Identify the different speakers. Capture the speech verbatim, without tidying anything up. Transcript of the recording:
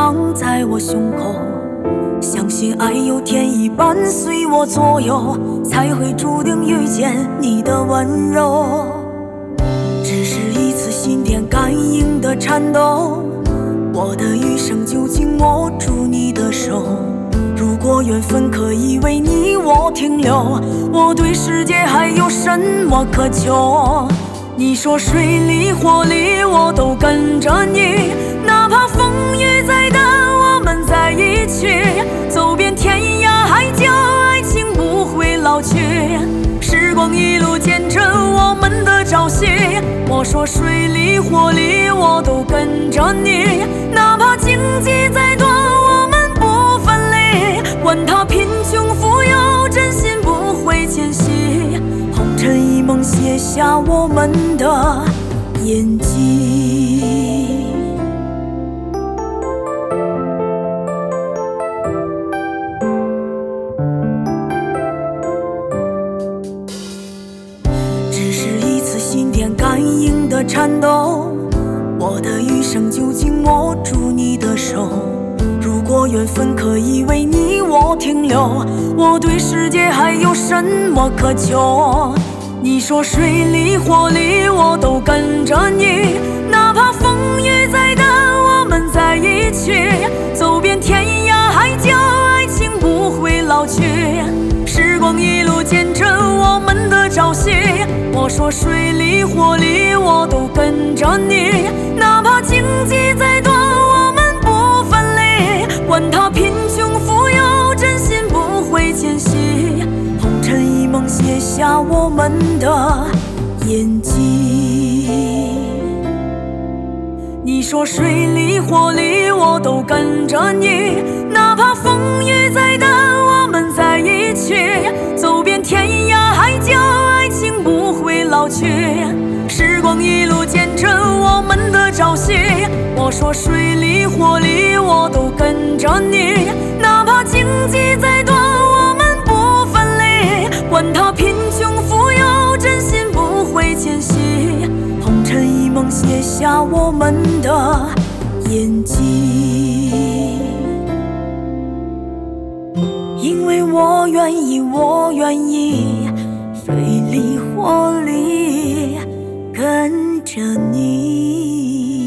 Speaker 1: 躺在我胸口，相信爱有天意伴随我左右，才会注定遇见你的温柔。只是一次心电感应的颤抖，我的余生就紧握住你的手。如果缘分可以为你我停留，我对世界还有什么渴求？你说水里火里我都跟着你，哪怕风雨再大我们在一起，走遍天涯海角，爱情不会老去。时光一路见证我们的朝夕，我说水里火里我都跟着你，哪怕荆棘再多我们不分离，管他贫穷富有真心不会迁徙，红尘一梦写下我们的印记。只是一次心电感应的颤抖，我的余生就紧握住你的手。如果缘分可以为你我停留，我对世界还有什么渴求？你说水里火里我都跟着你，哪怕风雨再大我们在一起，走遍天涯海角，爱情不会老去。时光一路见证我们的朝夕，我说水里火里我都跟着你，哪怕荆棘再多我们不分离，管他贫穷富有真心不会迁徙，红尘一梦写下我们的印记。你说水里火里我都跟着你，哪怕风雨再大我们在一起，走遍天涯海角，爱情不会老去。时光一路见证我们的朝夕，我说水里火里我都跟着你，哪怕荆棘再多我们不分离，管他贫穷富有真心不会迁徙，红尘一梦写下我们的印记。因为我愿意我愿意水里火里跟着你。